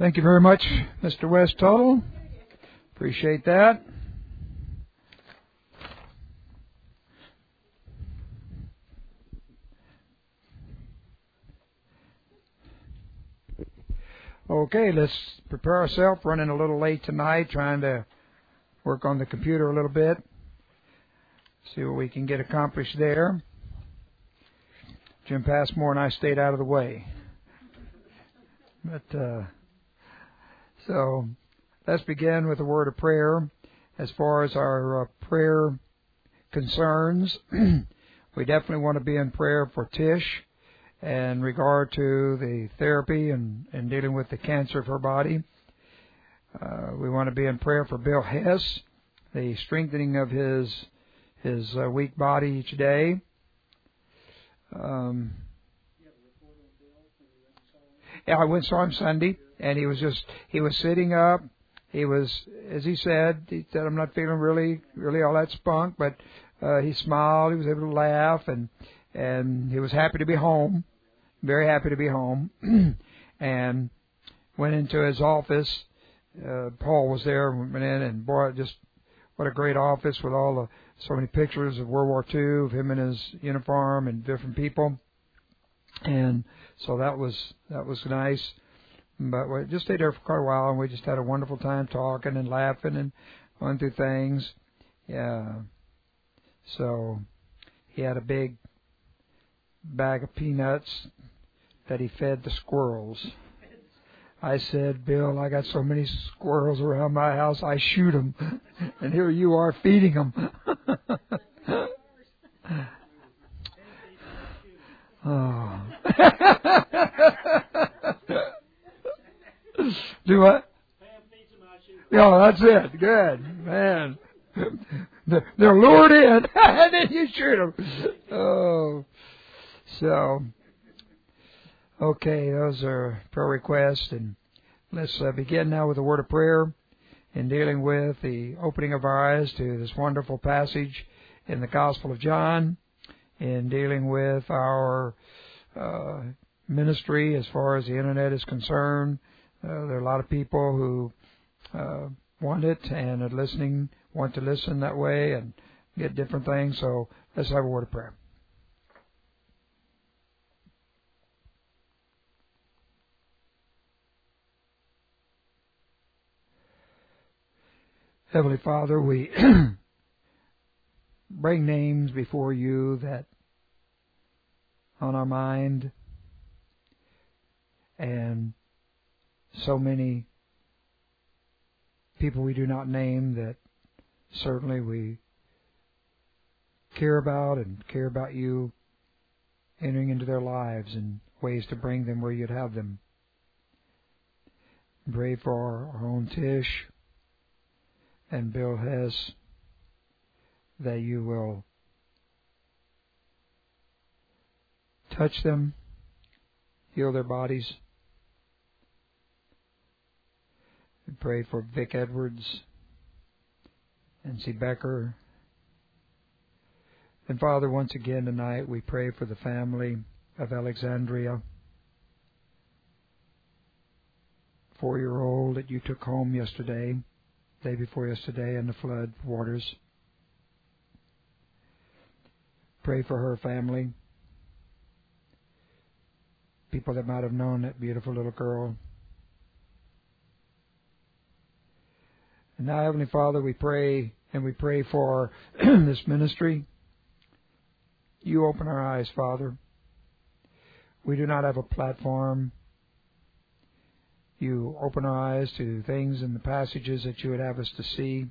Thank you very much, Mr. West Tuttle. Appreciate that. Okay, let's prepare ourselves. Running a little late tonight, trying to work on the computer a little bit. See what we can get accomplished there. Jim Passmore and I stayed out of the way. But so let's begin with a word of prayer. As far as our prayer concerns, we definitely want to be in prayer for Tish in regard to the therapy and dealing with the cancer of her body. We want to be in prayer for Bill Hess, the strengthening of his weak body each day. Yeah, I went and saw him Sunday, and he was sitting up. He was, as he said, I'm not feeling really all that spunk, but he smiled. He was able to laugh, and he was happy to be home, very happy to be home, and went into his office. Paul was there, went in, and boy, just what a great office with so many pictures of World War II, of him in his uniform and different people. And so that was nice. But we just stayed there for quite a while, and we just had a wonderful time talking and laughing and going through things. Yeah. So he had a big bag of peanuts that he fed the squirrels. I said, Bill, I got so many squirrels around my house, I shoot them. And here you are feeding them. Oh. Do what? Yeah, that's it. Good. Man. They're lured in, and then you shoot them. Oh. So, okay, those are prayer requests, and let's begin now with a word of prayer in dealing with the opening of our eyes to this wonderful passage in the Gospel of John, in dealing with our ministry as far as the Internet is concerned. There are a lot of people who want it and want to listen that way and get different things. So let's have a word of prayer. Heavenly Father, we bring names before you that on our mind, and so many people we do not name that certainly we care about and care about you entering into their lives and ways to bring them where you'd have them. Pray for our own Tish and Bill Hess, that you will touch them, heal their bodies. We pray for Vic Edwards and C. Becker. And Father, once again tonight we pray for the family of Alexandria, 4-year-old that you took home yesterday, day before yesterday, in the flood waters. Pray for her family, people that might have known that beautiful little girl. And now, Heavenly Father, we pray for this ministry. You open our eyes, Father. We do not have a platform. You open our eyes to things in the passages that you would have us to see.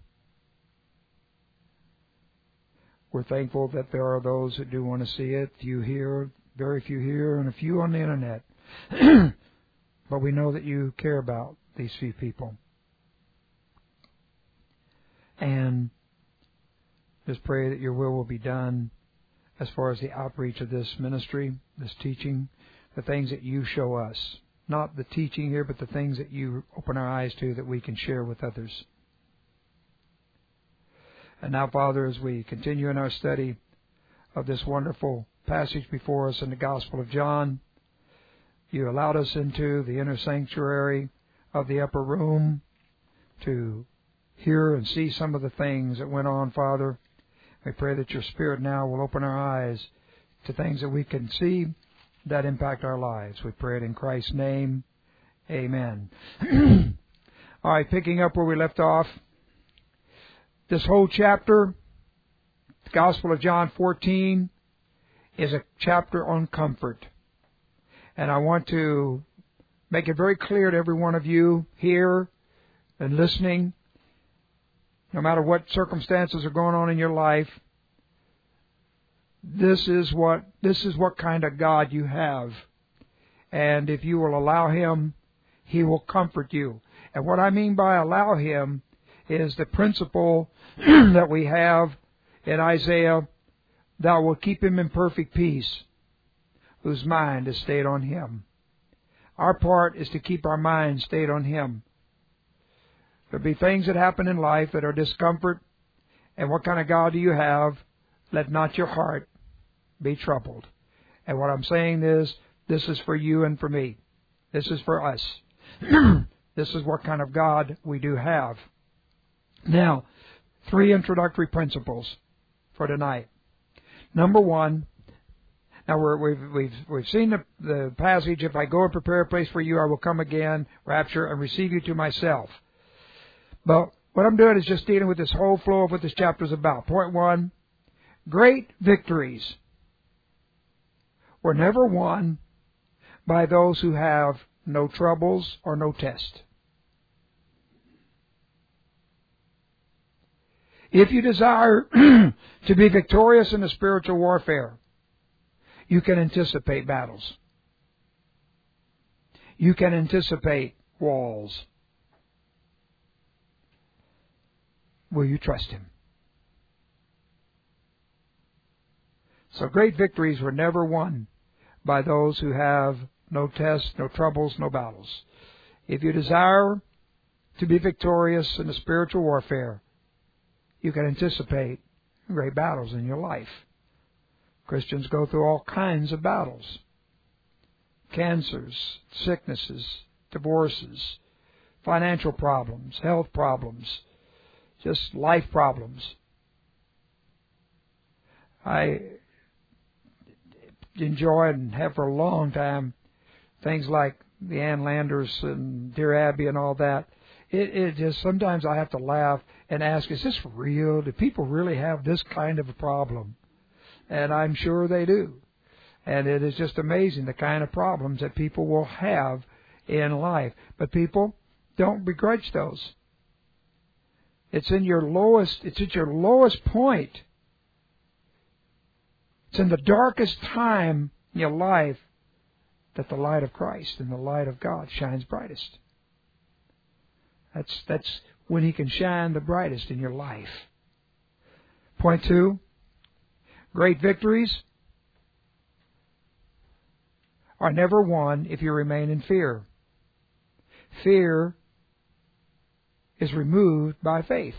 We're thankful that there are those that do want to see it. Few here, very few here, and a few on the Internet. But we know that you care about these few people. And just pray that your will be done as far as the outreach of this ministry, this teaching, the things that you show us. Not the teaching here, but the things that you open our eyes to that we can share with others. And now, Father, as we continue in our study of this wonderful passage before us in the Gospel of John, you allowed us into the inner sanctuary of the upper room to hear and see some of the things that went on, Father. We pray that your Spirit now will open our eyes to things that we can see that impact our lives. We pray it in Christ's name. Amen. All right, picking up where we left off. This whole chapter, the Gospel of John 14, is a chapter on comfort. And I want to make it very clear to every one of you here and listening, no matter what circumstances are going on in your life, this is what kind of God you have. And if you will allow Him, He will comfort you. And what I mean by allow Him is the principle that we have in Isaiah, thou will keep him in perfect peace, whose mind is stayed on Him. Our part is to keep our mind stayed on Him. There'll be things that happen in life that are discomfort. And what kind of God do you have? Let not your heart be troubled. And what I'm saying is, this is for you and for me. This is for us. This is what kind of God we do have. Now, 3 introductory principles for tonight. Number 1, now we've seen the passage, if I go and prepare a place for you, I will come again, rapture, and receive you to myself. But what I'm doing is just dealing with this whole flow of what this chapter is about. Point 1, great victories were never won by those who have no troubles or no test. If you desire to be victorious in the spiritual warfare, you can anticipate battles. You can anticipate walls. Will you trust Him? So great victories were never won by those who have no tests, no troubles, no battles. If you desire to be victorious in the spiritual warfare, you can anticipate great battles in your life. Christians go through all kinds of battles. Cancers, sicknesses, divorces, financial problems, health problems, just life problems. I enjoy and have for a long time things like the Ann Landers and Dear Abby and all that. It just, sometimes I have to laugh and ask, is this real? Do people really have this kind of a problem? And I'm sure they do. And it is just amazing the kind of problems that people will have in life. But people, don't begrudge those. It's at your lowest point. It's in the darkest time in your life that the light of Christ and the light of God shines brightest. That's when He can shine the brightest in your life. Point 2, great victories are never won if you remain in fear. Fear is removed by faith.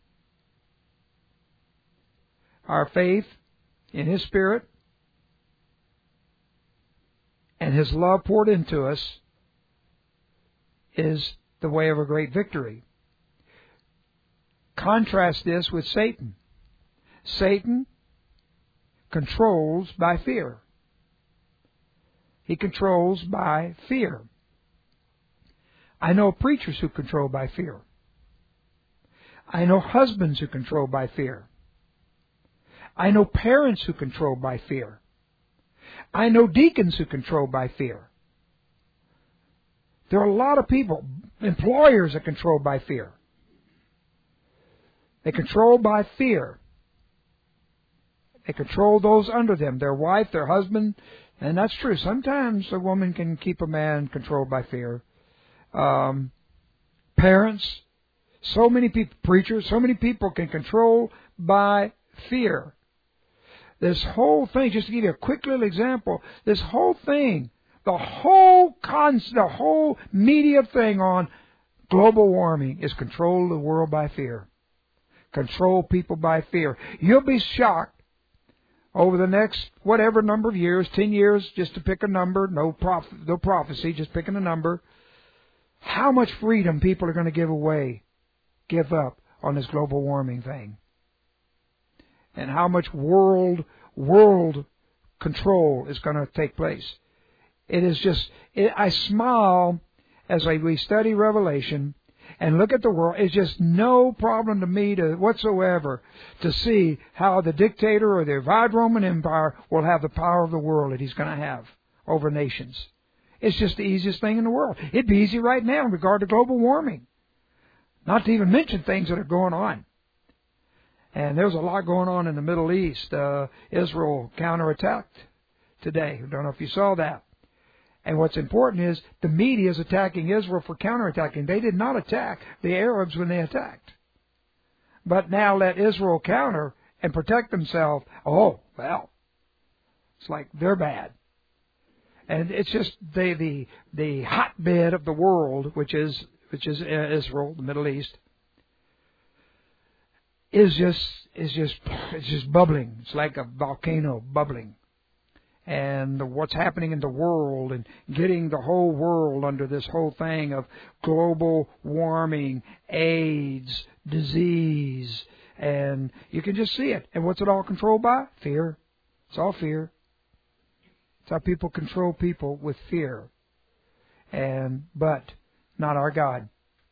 Our faith in His Spirit and His love poured into us is the way of a great victory. Contrast this with Satan. Satan controls by fear. He controls by fear. I know preachers who control by fear. I know husbands who control by fear. I know parents who control by fear. I know deacons who control by fear. There are a lot of people, employers that control by fear. They control by fear. They control those under them, their wife, their husband, and that's true. Sometimes a woman can keep a man controlled by fear. Parents, so many people, preachers, so many people can control by fear. This whole thing, just to give you a quick little example, this whole thing, the whole media thing on global warming is control the world by fear. Control people by fear. You'll be shocked over the next whatever number of years, 10 years, just to pick a number, no prophecy, just picking a number, how much freedom people are going to give up on this global warming thing. And how much world control is going to take place. It is just, I smile as we study Revelation and look at the world. It's just no problem to me whatsoever to see how the dictator or the revived Roman Empire will have the power of the world that he's going to have over nations. It's just the easiest thing in the world. It'd be easy right now in regard to global warming. Not to even mention things that are going on. And there's a lot going on in the Middle East. Israel counterattacked today. I don't know if you saw that. And what's important is the media is attacking Israel for counterattacking. They did not attack the Arabs when they attacked. But now let Israel counter and protect themselves. Oh, well, it's like they're bad. And it's just the hotbed of the world, which is Israel, the Middle East, is just bubbling. It's like a volcano bubbling. And what's happening in the world and getting the whole world under this whole thing of global warming, AIDS, disease, and you can just see it. And what's it all controlled by? Fear. It's all fear. It's how people control people with fear. But not our God.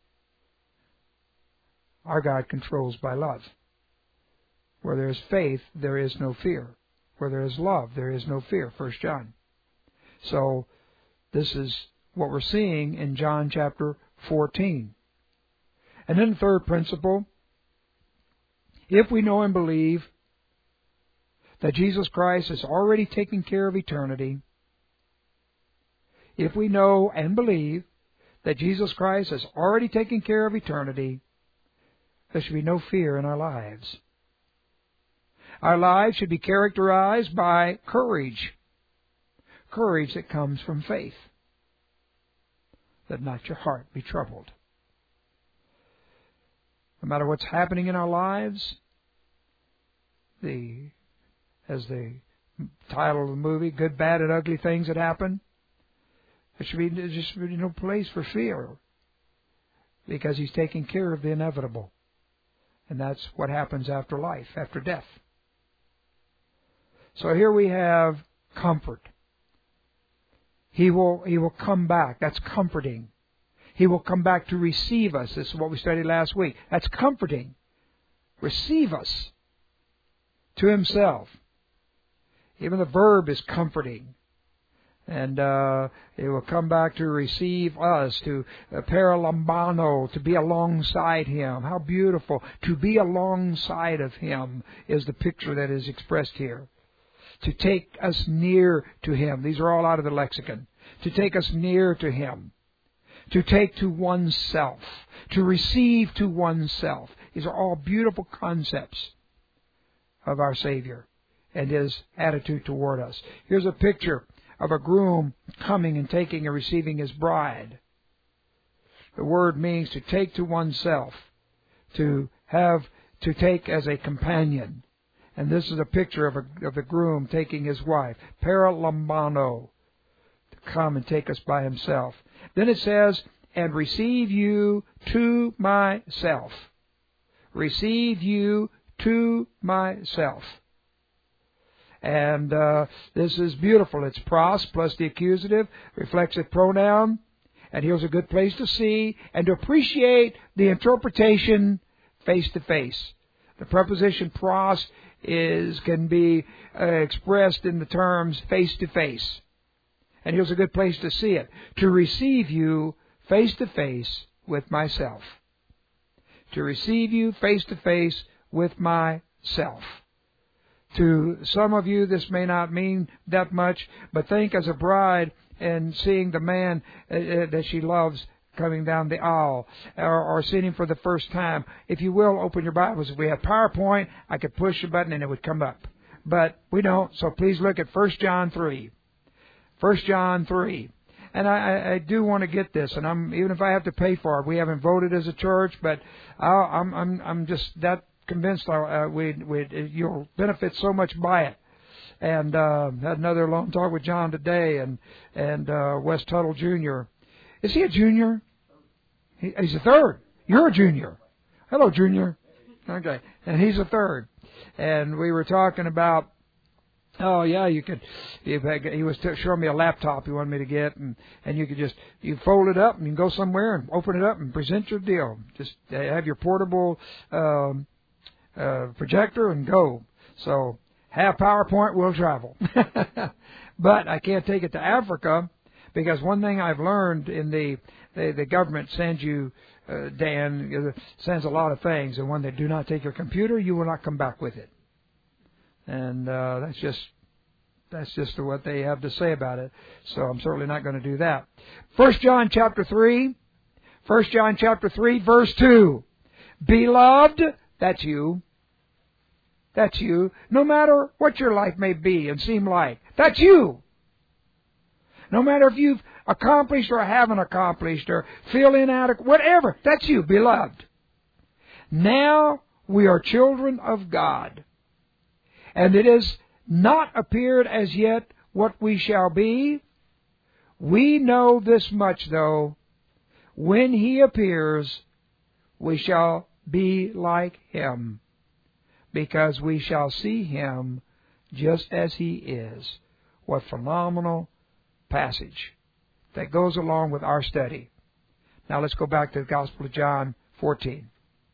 Our God controls by love. Where there is faith, there is no fear. Where there is love, there is no fear. 1 John. So this is what we're seeing in John chapter 14. And then the third principle, if we know and believe that Jesus Christ has already taken care of eternity, if we know and believe that Jesus Christ has already taken care of eternity, there should be no fear in our lives. Our lives should be characterized by courage. Courage that comes from faith. Let not your heart be troubled. No matter what's happening in our lives, as the title of the movie, Good, Bad, and Ugly Things That Happen, there should be no place for fear. Because He's taking care of the inevitable. And that's what happens after life, after death. So here we have comfort. He will come back. That's comforting. He will come back to receive us. This is what we studied last week. That's comforting. Receive us to Himself. Even the verb is comforting. And He will come back to receive us, to paralambano, to be alongside Him. How beautiful. To be alongside of Him is the picture that is expressed here. To take us near to Him. These are all out of the lexicon. To take us near to Him. To take to oneself. To receive to oneself. These are all beautiful concepts of our Savior and His attitude toward us. Here's a picture of a groom coming and taking and receiving his bride. The word means to take to oneself. To take as a companion. And this is a picture of the groom taking his wife. Paralambano. To come and take us by himself. Then it says, and receive you to myself. Receive you to myself. And this is beautiful. It's pros plus the accusative, reflexive pronoun. And here's a good place to see and to appreciate the interpretation face to face. The preposition pros can be expressed in the terms face to face. And here's a good place to see it. To receive you face to face with myself. To receive you face to face with myself. To some of you, this may not mean that much, but think as a bride and seeing the man that she loves coming down the aisle, or seeing him for the first time. If you will, open your Bibles. If we have PowerPoint, I could push a button and it would come up. But we don't, so please look at 1 John 3. 1 John 3. And I do want to get this, and even if I have to pay for it, we haven't voted as a church, but I'm just that convinced you'll benefit so much by it. And had another long talk with John today, and Wes Tuttle Jr. Is he a junior? He's a third. You're a junior. Hello, junior. Okay. And he's a third. And we were talking about, oh yeah, you could. He was showing me a laptop he wanted me to get, and you could just fold it up and you can go somewhere and open it up and present your deal. Just have your portable projector and go. So have PowerPoint, will travel. But I can't take it to Africa because one thing I've learned in the government sends you, Dan, sends a lot of things, and when they do not take your computer, you will not come back with it. And that's just what they have to say about it. So I'm certainly not going to do that. 1 John chapter 3, verse 2. Beloved, that's you. That's you. No matter what your life may be and seem like, that's you. No matter if you've accomplished or haven't accomplished or feel inadequate, whatever, that's you, beloved. Now we are children of God, and it has not appeared as yet what we shall be. We know this much, though, when He appears, we shall be like Him, because we shall see Him just as He is. What phenomenal passage that goes along with our study. Now let's go back to the Gospel of John 14.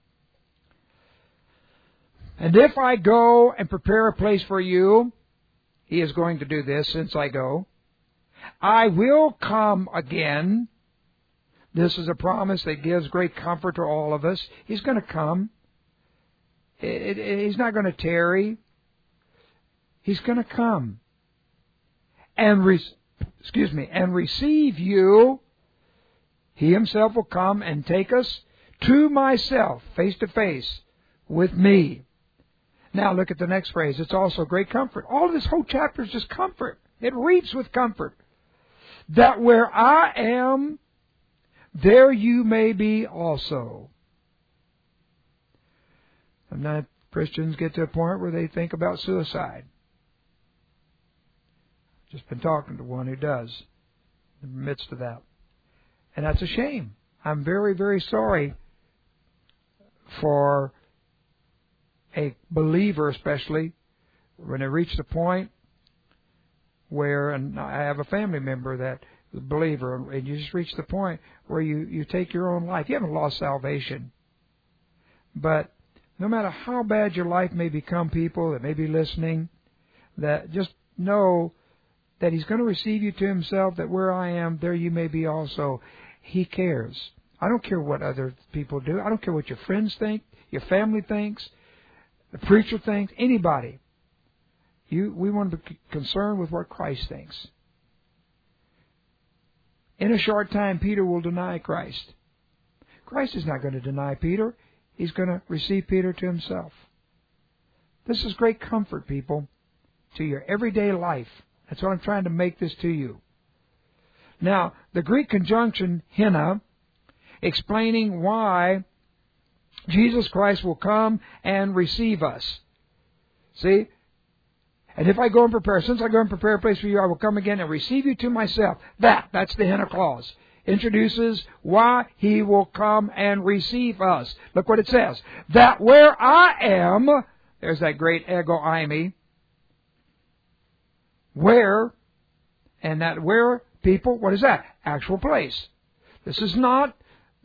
And if I go and prepare a place for you, He is going to do this since I go, I will come again. This is a promise that gives great comfort to all of us. He's going to come. He's not going to tarry. He's going to come and receive you. He Himself will come and take us to myself, face to face with me. Now look at the next phrase. It's also great comfort. All of this whole chapter is just comfort. It reeks with comfort. That where I am, there you may be also. Sometimes Christians get to a point where they think about suicide. Just been talking to one who does in the midst of that. And that's a shame. I'm very, very sorry for a believer, especially when they reach the point where, and I have a family member that is a believer, and you just reach the point where you take your own life. You haven't lost salvation. But no matter how bad your life may become, people that may be listening, that just know that He's going to receive you to Himself, that where I am, there you may be also. He cares. I don't care what other people do. I don't care what your friends think, your family thinks, the preacher thinks, anybody. We want to be concerned with what Christ thinks. In a short time, Peter will deny Christ. Christ is not going to deny Peter. He's going to receive Peter to Himself. This is great comfort, people, to your everyday life. That's what I'm trying to make this to you. Now, the Greek conjunction hina, explaining why Jesus Christ will come and receive us. See? And if I go and prepare, since I go and prepare a place for you, I will come again and receive you to myself. That's the hina clause. Introduces why He will come and receive us. Look what it says. That where I am, there's that great ego eimi. Where, and that where, people, what is that? Actual place. This is not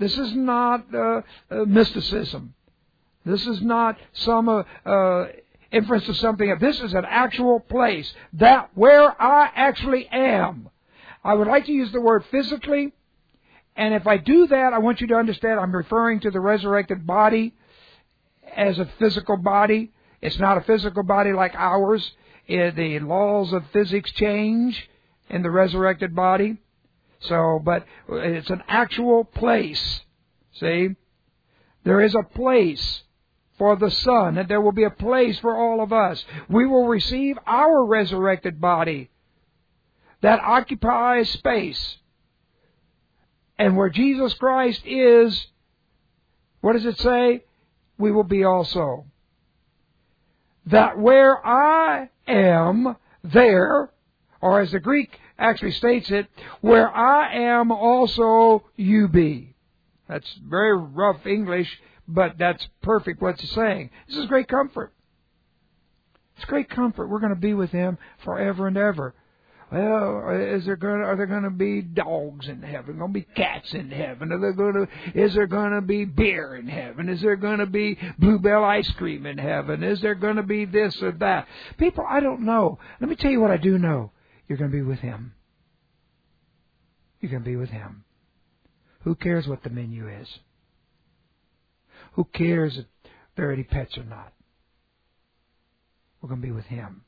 mysticism. This is not some inference of something. This is an actual place. That where I actually am. I would like to use the word physically. And if I do that, I want you to understand I'm referring to the resurrected body as a physical body. It's not a physical body like ours. The laws of physics change in the resurrected body. So, but it's an actual place. See? There is a place for the Son, and there will be a place for all of us. We will receive our resurrected body that occupies space. And where Jesus Christ is, what does it say? We will be also. That where I am, there, or as the Greek actually states it, where I am also you be. That's very rough English, but that's perfect what it's saying. This is great comfort. It's great comfort. We're going to be with Him forever and ever. Well, are there going to be dogs in heaven? Going to be cats in heaven? Is there going to be beer in heaven? Is there going to be Bluebell ice cream in heaven? Is there going to be this or that? People, I don't know. Let me tell you what I do know. You're going to be with Him. You're going to be with Him. Who cares what the menu is? Who cares if there are any pets or not? We're going to be with Him.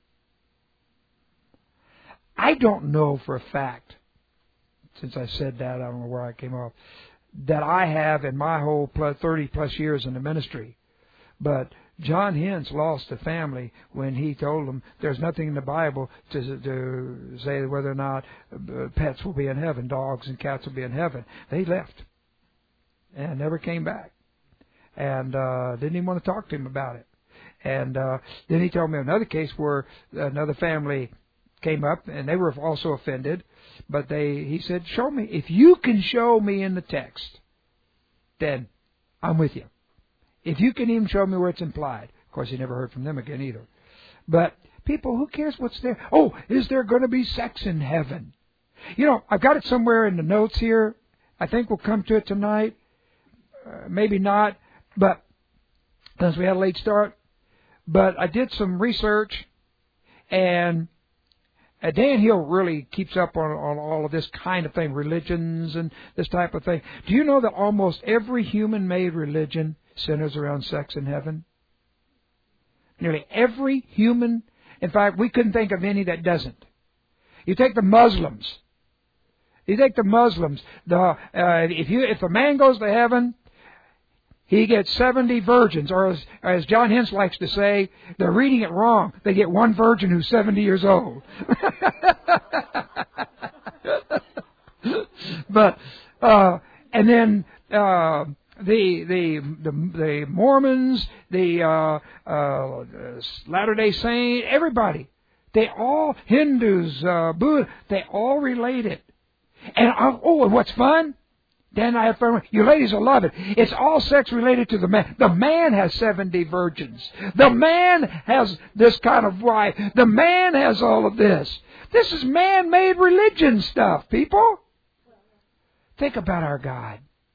I don't know for a fact, since I said that, I don't know where I came off, that I have in my whole 30 plus years in the ministry. But John Hintz lost a family when he told them there's nothing in the Bible to say whether or not pets will be in heaven, dogs and cats will be in heaven. They left and never came back, and didn't even want to talk to him about it. And then he told me another case where another family came up and they were also offended, but he said, show me. If you can show me in the text, then I'm with you. If you can even show me where it's implied. Of course, he never heard from them again either. But people, who cares what's there? Oh, is there going to be sex in heaven? You know, I've got it somewhere in the notes here. I think we'll come to it tonight. Maybe not, but since we had a late start. But I did some research, and Dan Hill really keeps up on all of this kind of thing, religions and this type of thing. Do you know that almost every human-made religion centers around sex in heaven? Nearly every human. In fact, we couldn't think of any that doesn't. You take the Muslims. If a man goes to heaven, he gets 70 virgins, or as John Hintz likes to say, they're reading it wrong. They get one virgin who's 70 years old. But and then the Mormons, the Latter-day Saints, everybody, they all, Hindus, Buddha, they all relate it. And and what's fun? Then I have fun. You ladies will love it. It's all sex related to the man. The man has 70 virgins. The man has this kind of wife. The man has all of this. This is man-made religion stuff, people. Think about our God.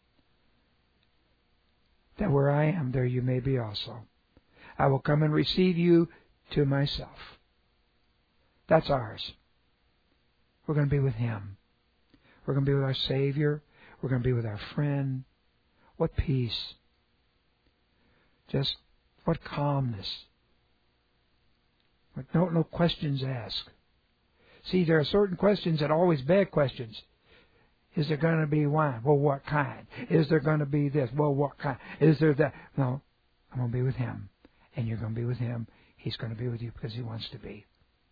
That where I am, there you may be also. I will come and receive you to myself. That's ours. We're going to be with Him. We're going to be with our Savior. We're going to be with our friend. What peace. Just what calmness. No questions asked. See, there are certain questions that always beg questions. Is there going to be wine? Well, what kind? Is there going to be this? Well, what kind? Is there that? No, I'm going to be with Him. And you're going to be with Him. He's going to be with you because He wants to be.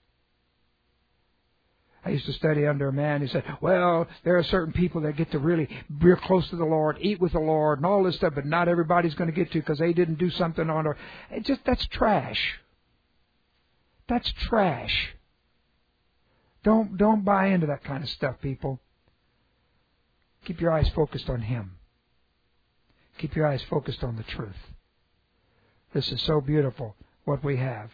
I used to study under a man who said, well, there are certain people that get to really real close to the Lord, eat with the Lord, and all this stuff, but not everybody's going to get to because they didn't do something on her. That's trash. That's trash. Don't buy into that kind of stuff, people. Keep your eyes focused on Him. Keep your eyes focused on the truth. This is so beautiful, what we have.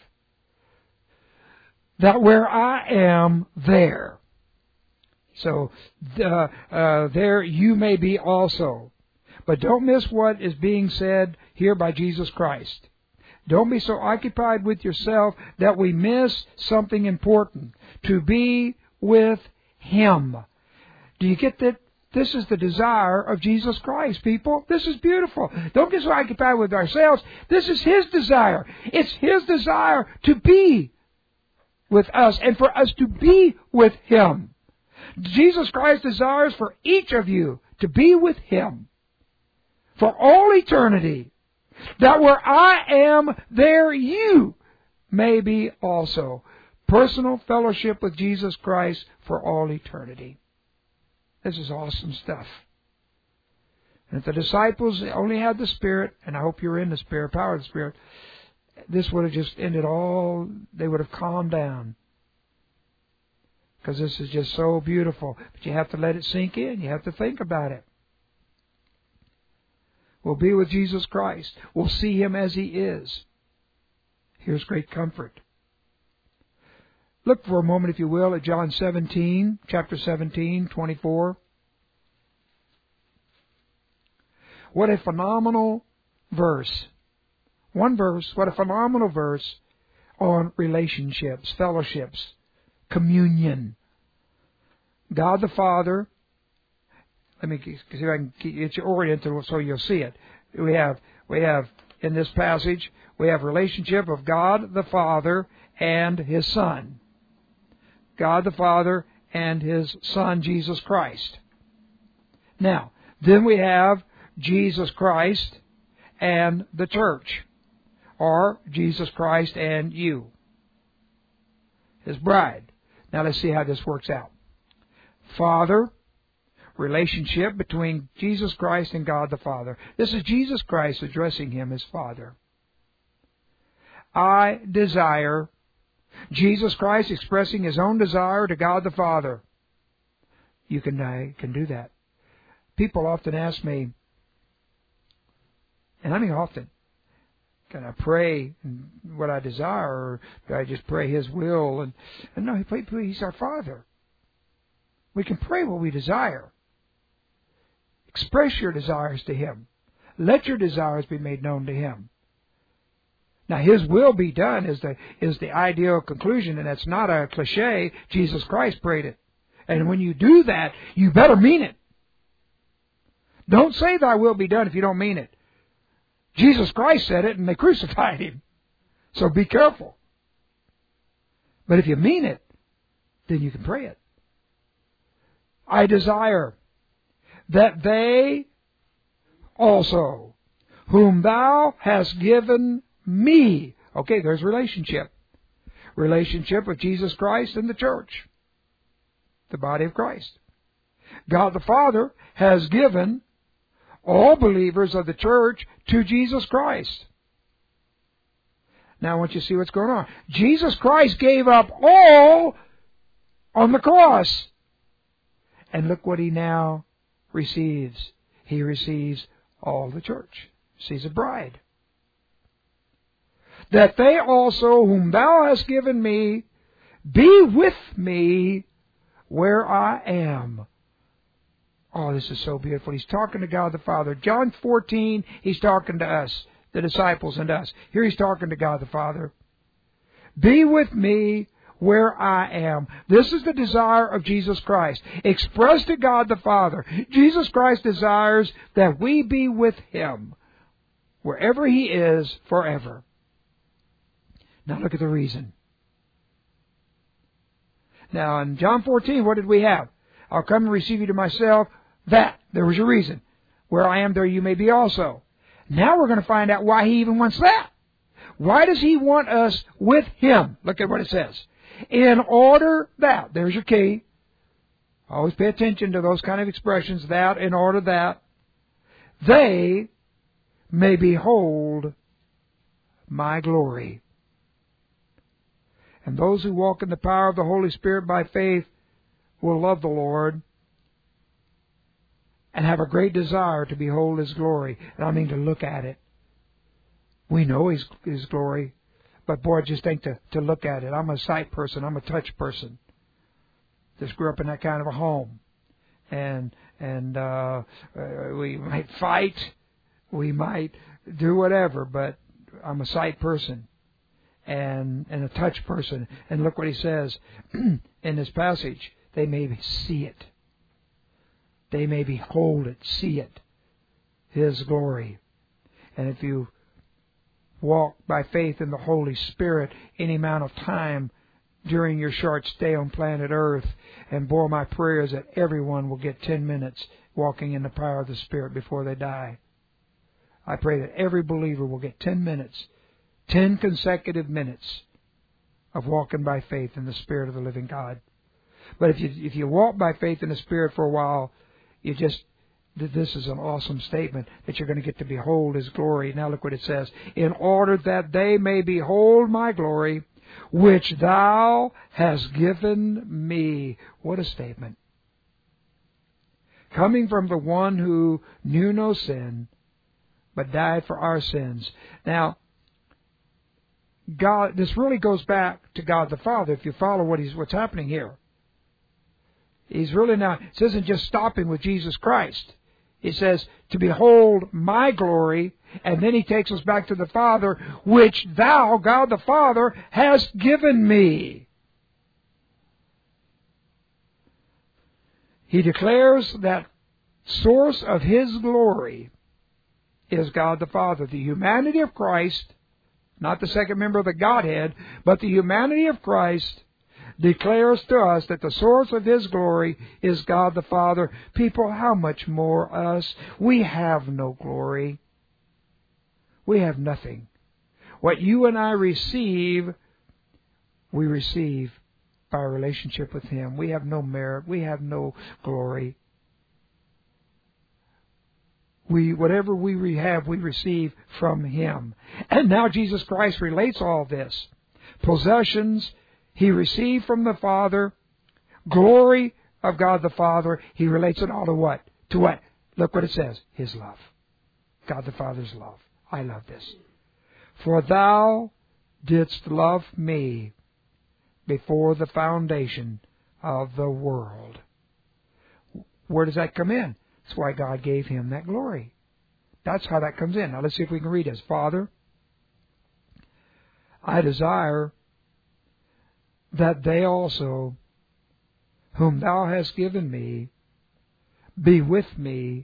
That where I am, there. So, there you may be also. But don't miss what is being said here by Jesus Christ. Don't be so occupied with yourself that we miss something important. To be with Him. Do you get that? This is the desire of Jesus Christ, people. This is beautiful. Don't get so occupied with ourselves. This is His desire. It's His desire to be with us and for us to be with Him. Jesus Christ desires for each of you to be with Him for all eternity. That where I am, there you may be also. Personal fellowship with Jesus Christ for all eternity. This is awesome stuff. And if the disciples only had the Spirit, and I hope you're in the Spirit, power of the Spirit, this would have just ended all, they would have calmed down. Because this is just so beautiful. But you have to let it sink in. You have to think about it. We'll be with Jesus Christ. We'll see Him as He is. Here's great comfort. Look for a moment, if you will, at John 17, chapter 17, 24. What a phenomenal verse. One verse, what a phenomenal verse on relationships, fellowships, communion. God the Father, let me see if I can get you oriented so you'll see it. We have in this passage, we have relationship of God the Father and His Son. God the Father and His Son, Jesus Christ. Now, then we have Jesus Christ and the church, or Jesus Christ and you, His bride. Now let's see how this works out. Father, relationship between Jesus Christ and God the Father. This is Jesus Christ addressing Him as Father. I desire, Jesus Christ expressing His own desire to God the Father. You can do that. People often ask me, and I mean often, can I pray what I desire, or do I just pray His will? And no, He's our Father. We can pray what we desire. Express your desires to Him. Let your desires be made known to Him. Now, His will be done is the ideal conclusion, and that's not a cliche. Jesus Christ prayed it. And when you do that, you better mean it. Don't say Thy will be done if you don't mean it. Jesus Christ said it, and they crucified Him. So be careful. But if you mean it, then you can pray it. I desire that they also, whom Thou hast given me. Okay, there's relationship. Relationship with Jesus Christ and the church, the body of Christ. God the Father has given all believers of the church to Jesus Christ. Now I want you to see what's going on. Jesus Christ gave up all on the cross. And look what He now receives. He receives all the church. He's a bride. That they also, whom Thou hast given me, be with me where I am. Oh, this is so beautiful. He's talking to God the Father. John 14, He's talking to us, the disciples and us. Here He's talking to God the Father. Be with me where I am. This is the desire of Jesus Christ, expressed to God the Father. Jesus Christ desires that we be with Him wherever He is forever. Now look at the reason. Now in John 14, what did we have? I'll come and receive you to myself. There was your reason. Where I am, there you may be also. Now we're going to find out why He even wants that. Why does He want us with Him? Look at what it says. In order that, there's your key. Always pay attention to those kind of expressions, that, in order that, they may behold my glory. And those who walk in the power of the Holy Spirit by faith will love the Lord and have a great desire to behold His glory. And I mean to look at it. We know His glory, but boy, just think to look at it. I'm a sight person. I'm a touch person. Just grew up in that kind of a home. And we might fight. We might do whatever, but I'm a sight person and a touch person. And look what he says in this passage. They may see it. They may behold it, see it, His glory. And if you walk by faith in the Holy Spirit any amount of time during your short stay on planet Earth, and boy, my prayer is that everyone will get 10 minutes walking in the power of the Spirit before they die. I pray that every believer will get 10 minutes, 10 consecutive minutes of walking by faith in the Spirit of the living God. But if you walk by faith in the Spirit for a while, this is an awesome statement that you're going to get to behold His glory. Now look what it says. In order that they may behold my glory, which Thou hast given me. What a statement. Coming from the one who knew no sin, but died for our sins. Now, God, this really goes back to God the Father, if you follow what's happening here. He's really not, this isn't just stopping with Jesus Christ. He says, to behold my glory, and then he takes us back to the Father, which thou, God the Father, hast given me. He declares that source of his glory is God the Father. The humanity of Christ, not the second member of the Godhead, but the humanity of Christ declares to us that the source of his glory is God the Father. People, how much more us? We have no glory. We have nothing. What you and I receive, we receive by our relationship with him. We have no merit. We have no glory. Whatever we have, we receive from him. And now Jesus Christ relates all this. Possessions he received from the Father. Glory of God the Father. He relates it all to what? To what? Look what it says. His love. God the Father's love. I love this. For thou didst love me before the foundation of the world. Where does that come in? That's why God gave him that glory. That's how that comes in. Now let's see if we can read this. Father, I desire that they also, whom thou hast given me, be with me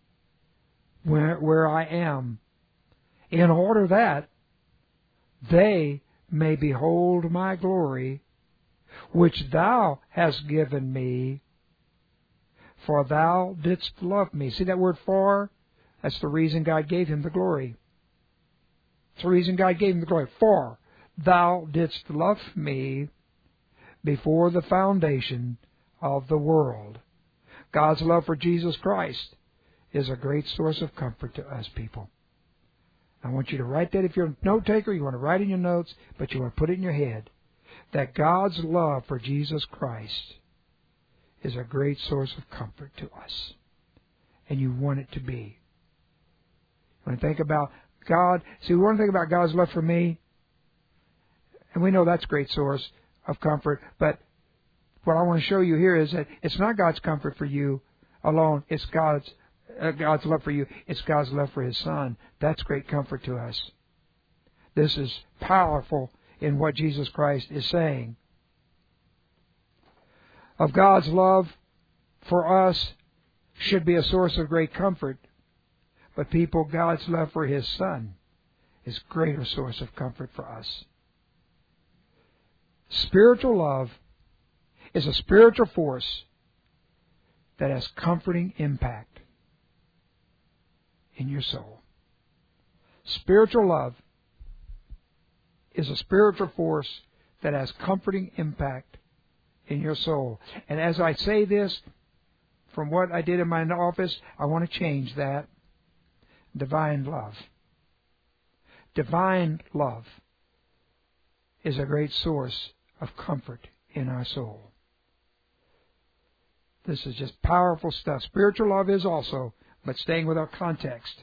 where I am, in order that they may behold my glory, which thou hast given me, for thou didst love me. See that word for? That's the reason God gave him the glory. It's the reason God gave him the glory. For thou didst love me before the foundation of the world. God's love for Jesus Christ is a great source of comfort to us people. I want you to write that. If you're a note taker, you want to write in your notes, but you want to put it in your head that God's love for Jesus Christ is a great source of comfort to us. And you want it to be. You want to think about God. See, we want to think about God's love for me. And we know that's a great source of comfort. But what I want to show you here is that it's not God's comfort for you alone. It's God's love for you. It's God's love for his Son. That's great comfort to us. This is powerful in what Jesus Christ is saying. Of God's love for us should be a source of great comfort. But people, God's love for his Son is a greater source of comfort for us. Spiritual love is a spiritual force that has comforting impact in your soul. Spiritual love is a spiritual force that has comforting impact in your soul. And as I say this, from what I did in my office, I want to change that. Divine love. Divine love is a great source of comfort in our soul. This is just powerful stuff. Spiritual love is also, but staying with our context.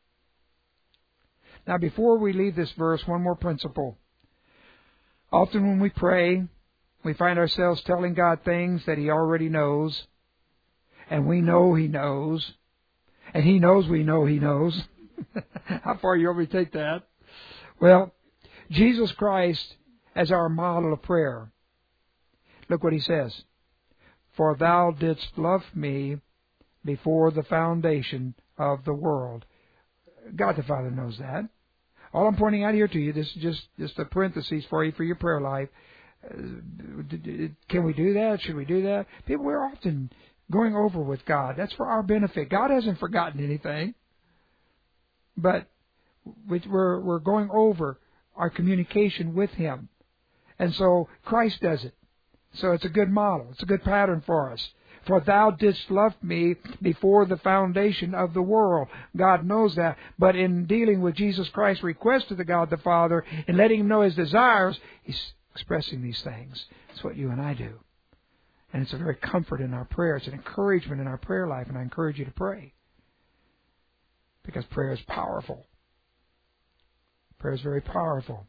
Now, before we leave this verse, one more principle. Often when we pray, we find ourselves telling God things that he already knows, and we know he knows, and he knows we know he knows. How far you want me to take that? Well, Jesus Christ as our model of prayer. Look what he says. For thou didst love me before the foundation of the world. God the Father knows that. All I'm pointing out here to you, this is just a parenthesis for you for your prayer life. Can we do that? Should we do that? People, we're often going over with God. That's for our benefit. God hasn't forgotten anything. But we're going over our communication with him. And so Christ does it. So it's a good model. It's a good pattern for us. For thou didst love me before the foundation of the world. God knows that. But in dealing with Jesus Christ's request to the God the Father and letting him know his desires, he's expressing these things. It's what you and I do. And it's a very comfort in our prayer. It's an encouragement in our prayer life, and I encourage you to pray. because prayer is powerful. Prayer is very powerful.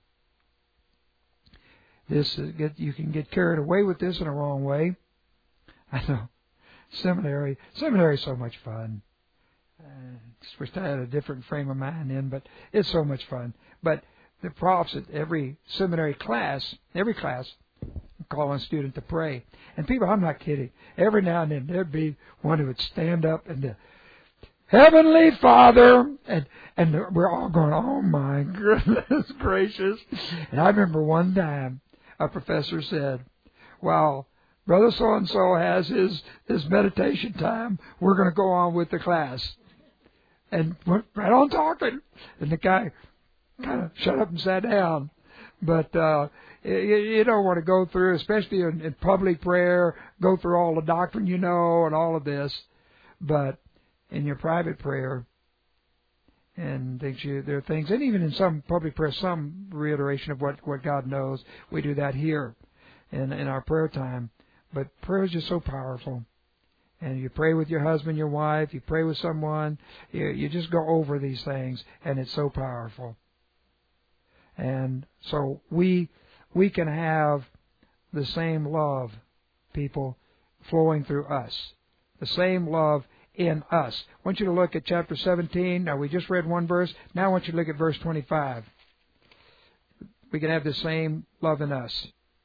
You can get carried away with this in a wrong way. I know. Seminary is so much fun. Wish I had a different frame of mind then, but it's so much fun. But the profs at every seminary class, call on a student to pray. And people, I'm not kidding. Every now and then there'd be one who would stand up and Heavenly Father, and we're all going, oh my goodness gracious. And I remember one time a professor said, well, Brother so-and-so has his meditation time. We're going to go on with the class. And went right on talking. And the guy kind of shut up and sat down. But you don't want to go through, especially in public prayer, go through all the doctrine you know and all of this. But in your private prayer, and there are things, and even in some public prayer, some reiteration of what God knows. We do that here in our prayer time. But prayer is just so powerful. And you pray with your husband, your wife, you pray with someone, you just go over these things, and it's so powerful. And so we can have the same love, people, flowing through us. The same love in us. I want you to look at chapter 17. Now, we just read one verse. Now I want you to look at verse 25. We can have the same love in us.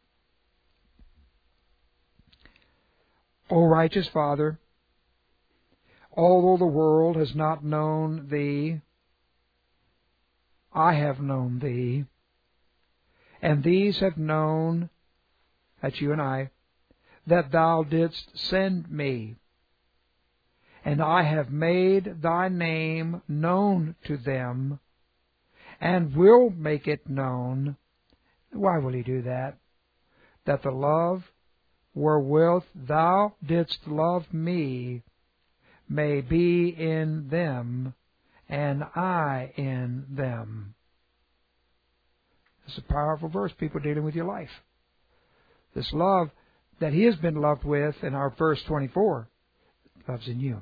O righteous Father, although the world has not known Thee, I have known Thee, and these have known, that's you and I, that Thou didst send me, and I have made Thy name known to them, and will make it known. Why will He do that? That the love wherewith Thou didst love me may be in them, and I in them. It's a powerful verse, people dealing with your life. This love that He has been loved with in our verse 24, love's in you.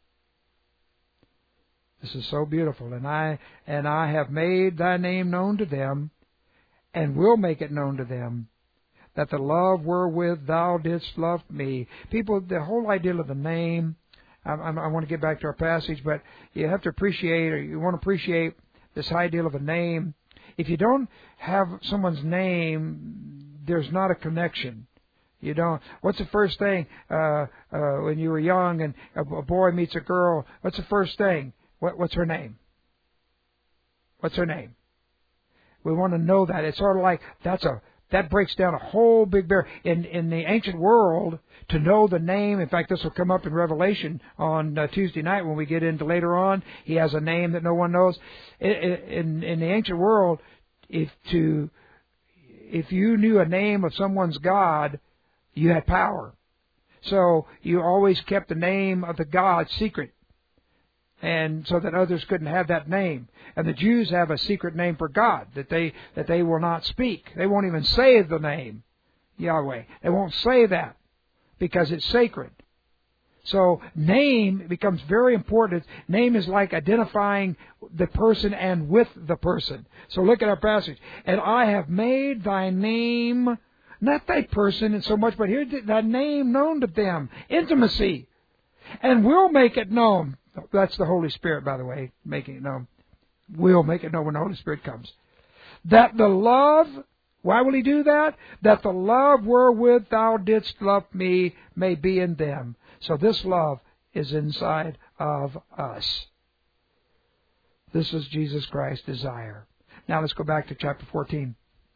This is so beautiful. And I have made Thy name known to them, and will make it known to them, that the love wherewith Thou didst love me. People, the whole idea of the name, I want to get back to our passage, but you have to appreciate, or you want to appreciate this idea of a name. If you don't have someone's name, there's not a connection. You don't. What's the first thing when you were young and a boy meets a girl? What's the first thing? What's her name? What's her name? We want to know that. It's sort of like that breaks down a whole big barrier. In the ancient world, to know the name, in fact, this will come up in Revelation on Tuesday night when we get into later on. He has a name that no one knows. In the ancient world, if you knew a name of someone's god, you had power. So you always kept the name of the god secret, and so that others couldn't have that name. And the Jews have a secret name for God that they will not speak. They won't even say the name Yahweh. They won't say that because it's sacred. So name becomes very important. Name is like identifying the person and with the person. So look at our passage. And I have made Thy name, not Thy person and so much, but here's Thy name known to them. Intimacy. And will make it known. That's the Holy Spirit, by the way, making it known. We'll make it known when the Holy Spirit comes. That the love, why will He do that? That the love wherewith Thou didst love me may be in them. So this love is inside of us. This is Jesus Christ's desire. Now let's go back to chapter 14.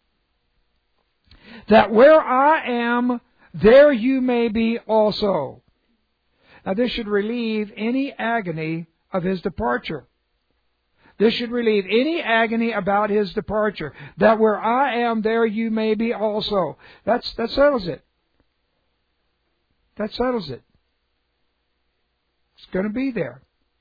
That where I am, there you may be also. Now, this should relieve any agony of His departure. This should relieve any agony about His departure. That where I am, there you may be also. That settles it. That settles it. It's going to be there.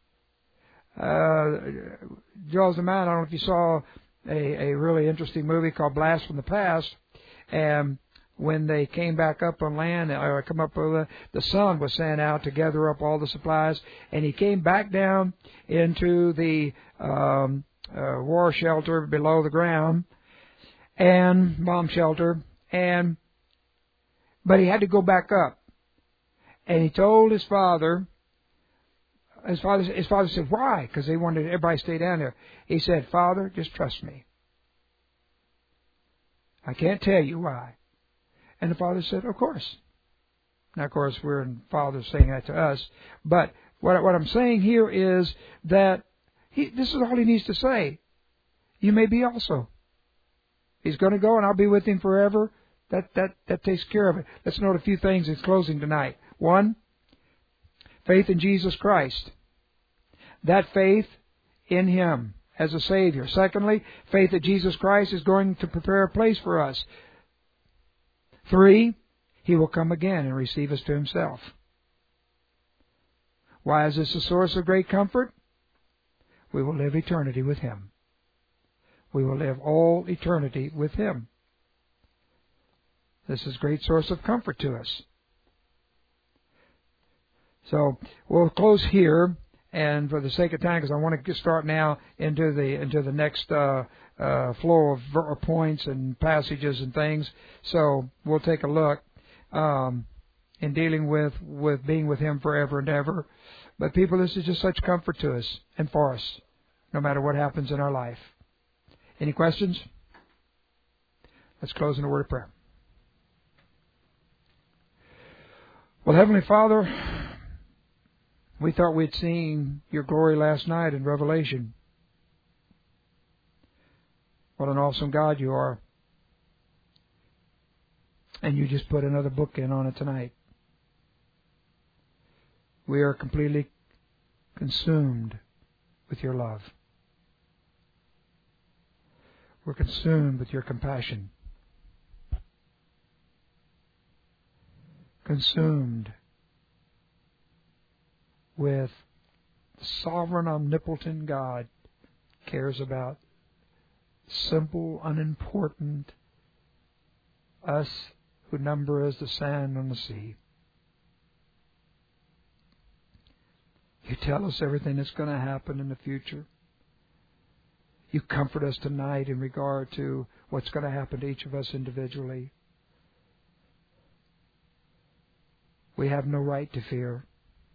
Jaws of Man, I don't know if you saw a really interesting movie called Blast from the Past. And when they came back up on land, or come up, the son was sent out to gather up all the supplies, and he came back down into the war shelter below the ground, and bomb shelter, but he had to go back up. And he told his father, his father said, why? Because they wanted everybody to stay down there. He said, Father, just trust me. I can't tell you why. And the father said, of course. Now, of course, we're in father saying that to us. But what I'm saying here is that this is all he needs to say. You may be also. He's going to go, and I'll be with him forever. That takes care of it. Let's note a few things in closing tonight. One, faith in Jesus Christ. That faith in Him as a Savior. Secondly, faith that Jesus Christ is going to prepare a place for us. 3, He will come again and receive us to Himself. Why is this a source of great comfort? We will live eternity with Him. We will live all eternity with Him. This is a great source of comfort to us. So we'll close here, and for the sake of time, because I want to start now into the next flow of points and passages and things. So we'll take a look in dealing with being with Him forever and ever. But people, this is just such comfort to us and for us, no matter what happens in our life. Any questions? Let's close in a word of prayer. Well, Heavenly Father, we thought we'd seen Your glory last night in Revelation. What an awesome God You are. And You just put another book in on it tonight. We are completely consumed with Your love. We're consumed with Your compassion. Consumed with the sovereign, omnipotent God cares about simple, unimportant us who number as the sand on the sea. You tell us everything that's going to happen in the future. You comfort us tonight in regard to what's going to happen to each of us individually. We have no right to fear.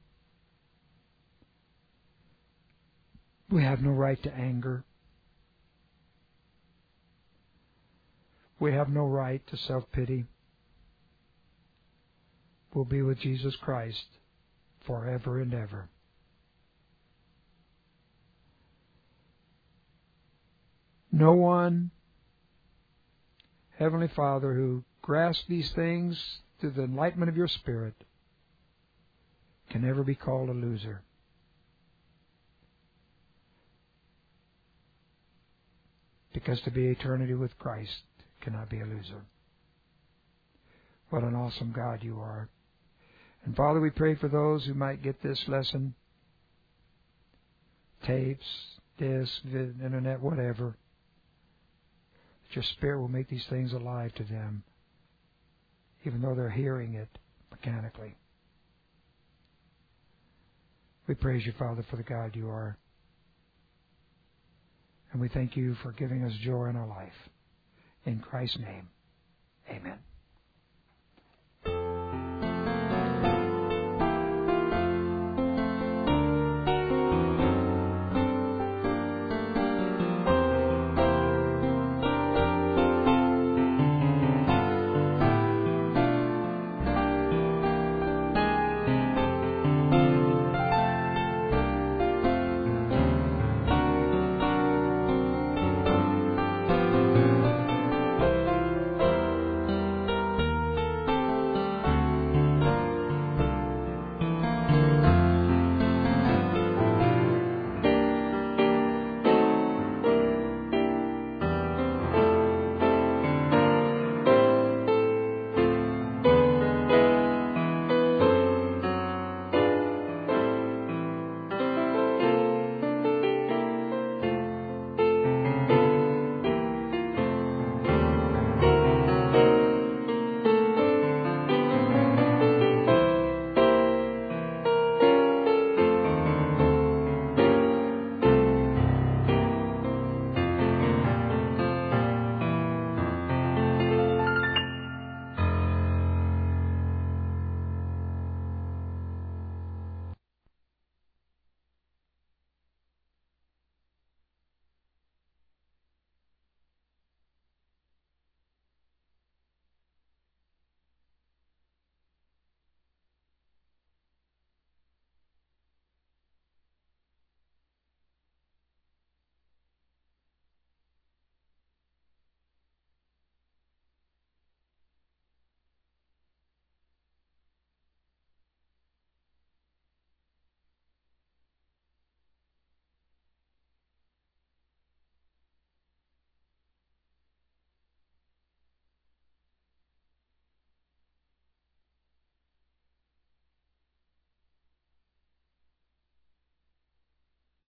We have no right to anger. We have no right to self-pity. We'll be with Jesus Christ forever and ever. No one, Heavenly Father, who grasps these things through the enlightenment of Your Spirit can ever be called a loser. Because to be eternity with Christ cannot be a loser. What an awesome God You are. And Father, we pray for those who might get this lesson, tapes, discs, internet, whatever, that Your Spirit will make these things alive to them, even though they're hearing it mechanically. We praise You, Father, for the God You are. And we thank You for giving us joy in our life. In Christ's name, amen.